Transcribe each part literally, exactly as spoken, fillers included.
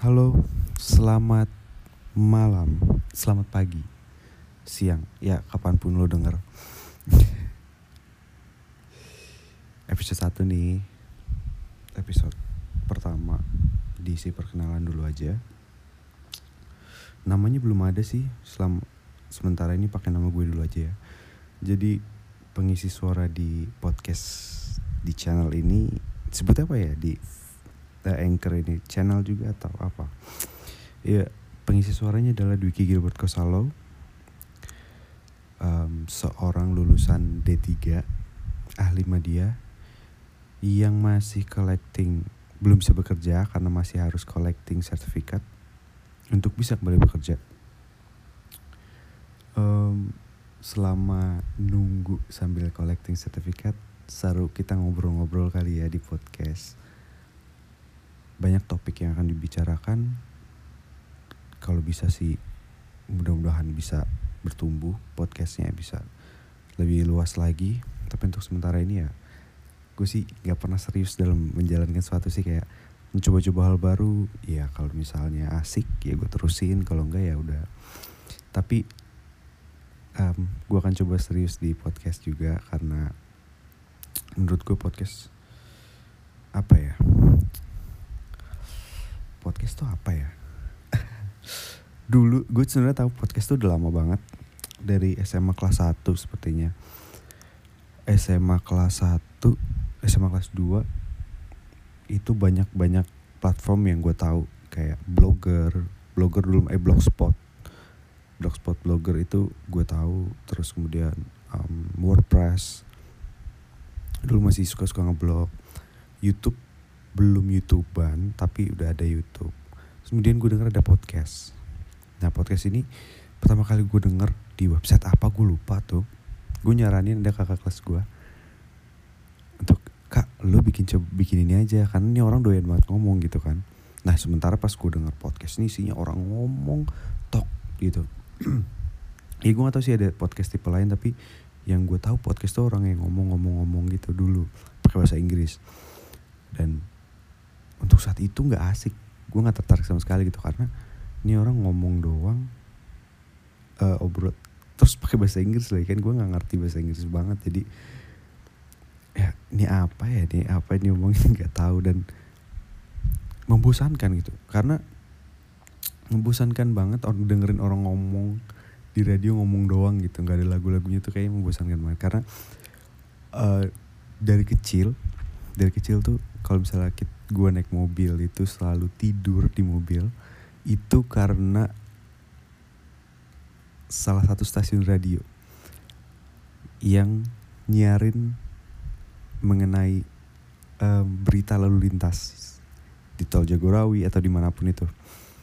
Halo, selamat malam, selamat pagi, siang, ya kapanpun lo denger. Episode satu nih, episode pertama, diisi perkenalan dulu aja. Namanya belum ada sih, selama, sementara ini pakai nama gue dulu aja ya. Jadi pengisi suara di podcast di channel ini sebut apa ya, di uh, Anchor ini, channel juga atau apa. Ya, pengisi suaranya adalah Dwiki Gilbert Kosalo, um, seorang lulusan D tiga, ahli media, yang masih collecting, belum bisa bekerja karena masih harus collecting sertifikat untuk bisa kembali bekerja. Um, selama nunggu sambil collecting sertifikat, seru kita ngobrol-ngobrol kali ya di podcast. Banyak topik yang akan dibicarakan. Kalau bisa sih, mudah-mudahan bisa bertumbuh, podcastnya bisa lebih luas lagi. Tapi untuk sementara ini ya, gue sih gak pernah serius dalam menjalankan sesuatu sih, kayak mencoba-coba hal baru. Ya kalau misalnya asik ya gue terusin, kalau enggak ya udah. Tapi um, gue akan coba serius di podcast juga, karena menurut gue podcast apa ya, podcast tuh apa ya. Dulu gue sebenarnya tahu podcast tuh udah lama banget, dari S M A kelas satu sepertinya. S M A kelas satu, S M A kelas dua itu banyak-banyak platform yang gue tahu, kayak blogger, blogger dulu eh blogspot. Blogspot blogger itu gue tahu, terus kemudian um, WordPress. Dulu masih suka-suka ngeblog. YouTube belum YouTubean, tapi udah ada YouTube. Kemudian gue denger ada podcast. Nah podcast ini pertama kali gue denger di website apa gue lupa tuh. Gue nyaranin ada kakak kelas gue untuk, kak lo bikin coba bikin ini aja, karena ini orang doyan banget ngomong gitu kan. Nah sementara pas gue denger podcast ini isinya orang ngomong tok gitu. Ya gue gak tahu sih ada podcast tipe lain, tapi yang gue tahu podcast tuh orang yang ngomong-ngomong-ngomong gitu dulu pakai bahasa Inggris. Dan untuk saat itu nggak asik, gue nggak tertarik sama sekali gitu, karena ini orang ngomong doang, uh, obrol terus pakai bahasa Inggris lagi kan, gue nggak ngerti bahasa Inggris banget. Jadi ya ini apa ya, ini apa ini ngomongin nggak tahu, dan membosankan gitu, karena membosankan banget orang dengerin orang ngomong di radio, ngomong doang gitu, nggak ada lagu-lagunya tuh, kayaknya membosankan banget. Karena uh, dari kecil dari kecil tuh kalau misalnya gue naik mobil itu selalu tidur di mobil, itu karena salah satu stasiun radio yang nyiarin mengenai um, berita lalu lintas di Tol Jagorawi atau dimanapun itu.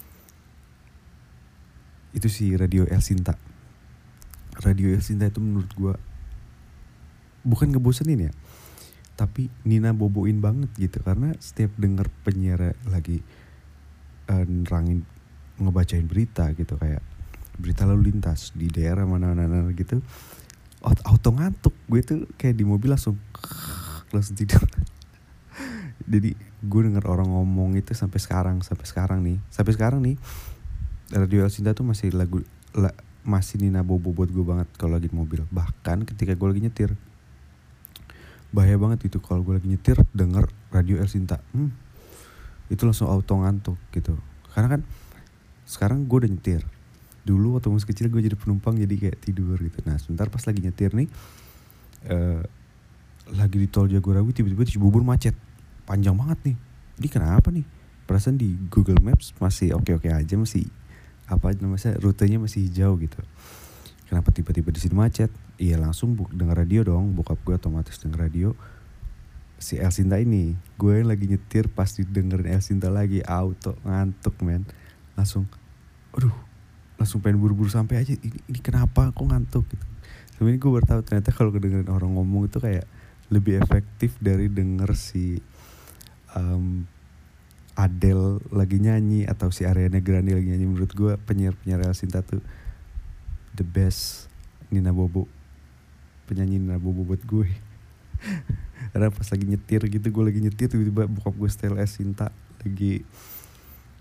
Itu si Radio El Sinta. Radio El Sinta itu menurut gue bukan ngebosenin ya, tapi Nina boboin banget gitu, karena setiap denger penyiar lagi uh, nerangin, ngebacain berita gitu, kayak berita lalu lintas di daerah mana-mana gitu, auto ngantuk. Gue tuh kayak di mobil langsung langsung tidur. Jadi gue denger orang ngomong itu sampai sekarang, sampai sekarang nih, sampai sekarang nih Radio El Sinta tuh masih lagu la, masih Nina bobo buat gue banget kalau lagi di mobil. Bahkan ketika gue lagi nyetir, bahaya banget itu kalau gue lagi nyetir denger Radio El Sinta, hmm, itu langsung auto ngantuk gitu. Karena kan sekarang gue udah nyetir, dulu waktu masih kecil gue jadi penumpang, jadi kayak tidur gitu. Nah sebentar pas lagi nyetir nih, uh, lagi di Tol Jagorawi, tiba-tiba di Cibubur macet panjang banget nih. Ini kenapa nih? Perasaan di Google Maps masih oke-oke aja, masih apa namanya, rutenya masih hijau gitu. Kenapa tiba-tiba di sini macet? Iya langsung buk denger radio dong, bokap gue otomatis denger radio si El Sinta ini. Gue yang lagi nyetir pas didengerin El Sinta lagi, auto ngantuk men. Langsung, aduh, langsung pengen buru-buru sampai aja. Ini, ini kenapa kok ngantuk gitu. Sebenarnya gue baru tahu ternyata kalau kedengerin orang ngomong itu kayak lebih efektif dari denger si um, Adele lagi nyanyi atau si Ariana Grande lagi nyanyi. Menurut gue penyiar-penyiar El Sinta tuh the best. Nina Bobo, penyanyi Nina Bobo buat gue. Karena pas lagi nyetir gitu, gue lagi nyetir tiba-tiba bokap gue setel El Sinta lagi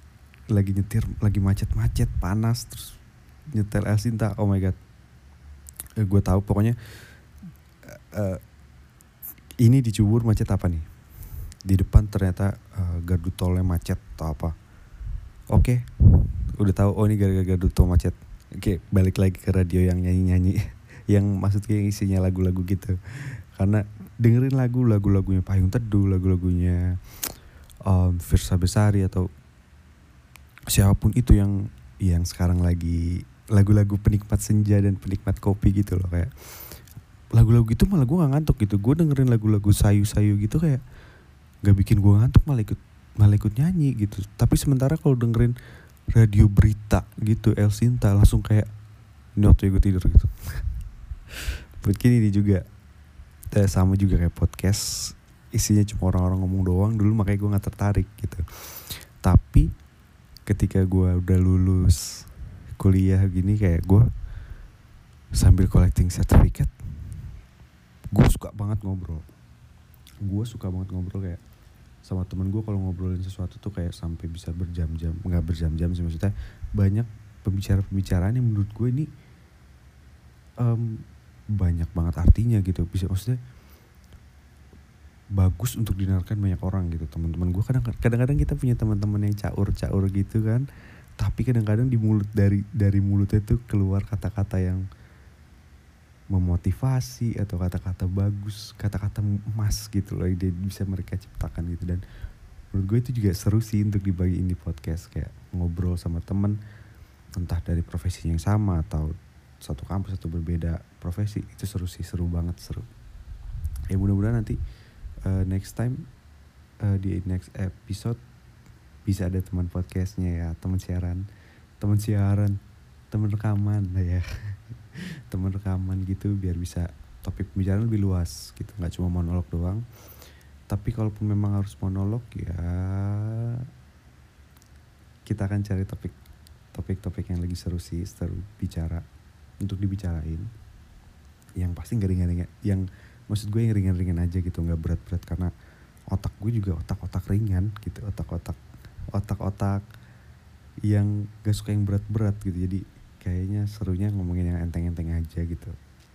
lagi nyetir, lagi macet-macet, panas, terus nyetel El Sinta. Oh my god. Eh, gue tahu pokoknya uh, ini di Cibubur macet apa nih? Di depan ternyata uh, gardu tolnya macet atau apa. Oke. Udah tahu oh ini gara-gara gardu tol macet. Oke, balik lagi ke radio yang nyanyi-nyanyi. Yang maksudnya yang isinya lagu-lagu gitu. Karena dengerin lagu, lagu-lagunya Payung Teduh, lagu-lagunya um, Firsa Besari atau siapapun itu yang yang sekarang lagi lagu-lagu penikmat senja dan penikmat kopi gitu loh, kayak lagu-lagu gitu malah gue gak ngantuk gitu. Gue dengerin lagu-lagu sayu-sayu gitu kayak gak bikin gue ngantuk, malah ikut malah ikut nyanyi gitu. Tapi sementara kalau dengerin radio berita gitu El Sinta langsung kayak ini waktu gue tidur gitu. Mungkin ini juga eh, sama juga kayak podcast, isinya cuma orang-orang ngomong doang dulu, makanya gue gak tertarik gitu. Tapi ketika gue udah lulus kuliah gini, kayak gue sambil collecting certificate, gue suka banget ngobrol. Gue suka banget ngobrol kayak sama temen gue kalau ngobrolin sesuatu tuh kayak sampai bisa berjam-jam, nggak berjam-jam sih maksudnya, banyak pembicara-pembicaraan yang menurut gue ini um, banyak banget artinya gitu, bisa maksudnya bagus untuk didengarkan banyak orang gitu. Teman-teman gue kadang kadang-kadang kita punya teman-teman yang caur-caur gitu kan, tapi kadang-kadang di mulut dari dari mulutnya tuh keluar kata-kata yang memotivasi atau kata-kata bagus, kata-kata emas gitu loh, dia bisa mereka ciptakan gitu. Dan menurut gue itu juga seru sih untuk dibagiin di podcast, kayak ngobrol sama temen entah dari profesi yang sama atau satu kampus atau berbeda profesi. Itu seru sih, seru banget, seru. Ya mudah-mudahan nanti uh, next time uh, di next episode bisa ada teman podcastnya ya, teman siaran, teman siaran, teman rekaman lah ya. Teman rekaman gitu biar bisa topik pembicaraan lebih luas gitu, nggak cuma monolog doang. Tapi kalaupun memang harus monolog ya kita akan cari topik topik-topik yang lagi seru sih, seru bicara untuk dibicarain, yang pasti nggak ringan-ringan, yang maksud gue yang ringan-ringan aja gitu, nggak berat-berat, karena otak gue juga otak-otak ringan gitu, otak-otak otak-otak yang gak suka yang berat-berat gitu. Jadi kayaknya serunya ngomongin yang enteng-enteng aja gitu.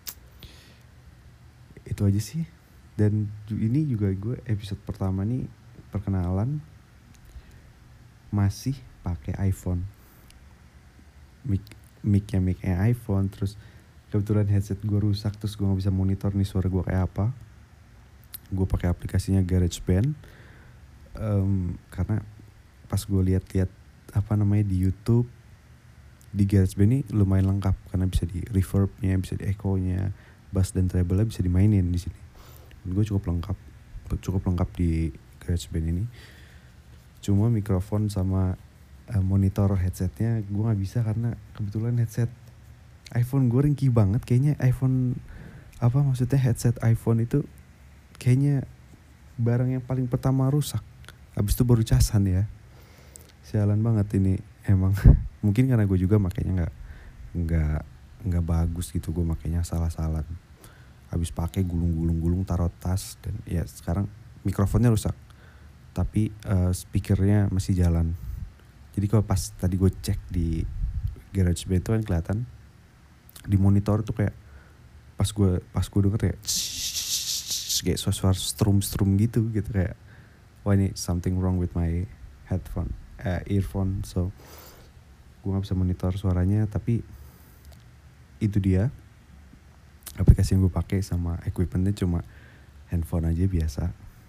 Itu aja sih. Dan ini juga gue episode pertama nih perkenalan masih pakai iPhone. Mic mic-nya mic-nya iPhone, terus kebetulan headset gue rusak, terus gue nggak bisa monitor nih suara gue kayak apa. Gue pakai aplikasinya GarageBand um, karena pas gue lihat-lihat apa namanya di YouTube, di GarageBand ini lumayan lengkap karena bisa di reverbnya, bisa di echo-nya, bass dan treble-nya bisa dimainin di sini. Gue cukup lengkap, cukup lengkap di GarageBand ini. Cuma mikrofon sama uh, monitor headsetnya gue nggak bisa karena kebetulan headset iPhone gue ringkih banget. Kayaknya iPhone apa maksudnya headset iPhone itu kayaknya barang yang paling pertama rusak. Habis itu baru casan ya. Sialan banget ini emang. Mungkin karena gue juga makanya nggak nggak nggak bagus gitu, gue makanya salah-salah. Habis pakai gulung-gulung-gulung taruh tas, dan ya sekarang mikrofonnya rusak, tapi uh, speakernya masih jalan. Jadi kalau pas tadi gue cek di GarageBand itu kan kelihatan di monitor tuh kayak pas gue pas gue denger kayak kayak suara strum-strum gitu gitu, kayak wah ini something wrong with my headphone, uh, earphone. So gue gak bisa monitor suaranya, tapi itu dia aplikasi yang gue pakai, sama equipmentnya cuma handphone aja biasa.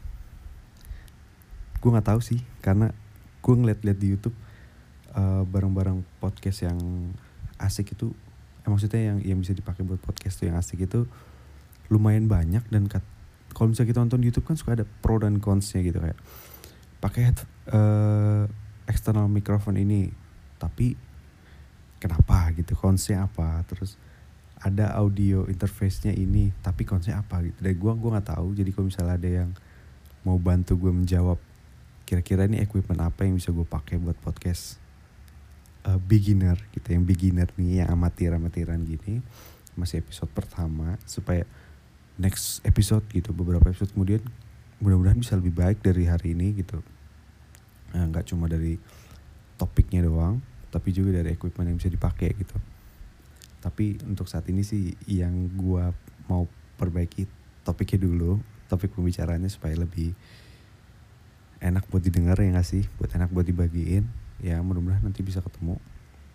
Gue nggak tahu sih, karena gue ngeliat-liat di YouTube uh, barang-barang podcast yang asik itu, eh, maksudnya yang yang bisa dipakai buat podcast tuh yang asik itu lumayan banyak. Dan kat, kalau misalnya kita nonton di YouTube kan suka ada pro dan cons-nya gitu, kayak pakai uh, external microphone ini tapi kenapa gitu, konsnya apa, terus ada audio interface-nya ini tapi konsnya apa gitu. Dan gue gue nggak tahu. Jadi kalau misalnya ada yang mau bantu gue menjawab kira-kira ini equipment apa yang bisa gue pakai buat podcast uh, beginner gitu, yang beginner nih, yang amatir-amatiran gini, masih episode pertama, supaya next episode gitu, beberapa episode kemudian mudah-mudahan bisa lebih baik dari hari ini gitu. Nah, nggak cuma dari topiknya doang, tapi juga dari equipment yang bisa dipakai gitu. Tapi untuk saat ini sih yang gue mau perbaiki topiknya dulu, topik pembicaraannya supaya lebih enak buat didengar ya gak sih, buat enak buat dibagiin. Ya mudah-mudahan nanti bisa ketemu.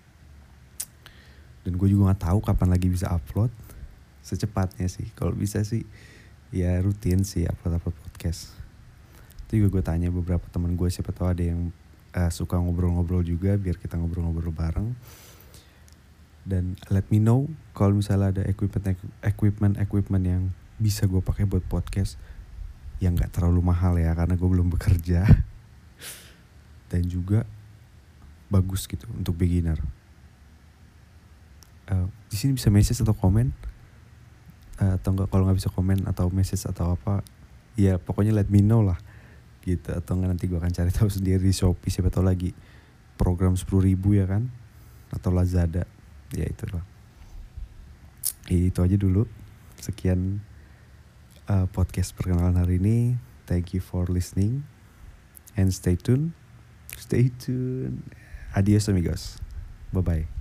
Dan gue juga gak tahu kapan lagi bisa upload. Secepatnya sih, kalau bisa sih ya rutin sih upload-upload podcast. Itu juga gue tanya beberapa teman gue, siapa tahu ada yang uh, suka ngobrol-ngobrol juga, biar kita ngobrol-ngobrol bareng. Dan let me know kalau misalnya ada equipment equipment equipment yang bisa gue pakai buat podcast yang nggak terlalu mahal ya, karena gue belum bekerja. Dan juga bagus gitu untuk beginner. Uh, di sini bisa message atau komen. Uh, atau enggak, kalau nggak bisa komen atau message atau apa, ya pokoknya let me know lah gitu. Atau enggak nanti gue akan cari tahu sendiri di Shopee, siapa tahu lagi program sepuluh ribu ya kan, atau Lazada, ya itulah. E, itu aja dulu, sekian uh, podcast perkenalan hari ini. Thank you for listening and stay tuned, stay tuned. Adios amigos, bye bye.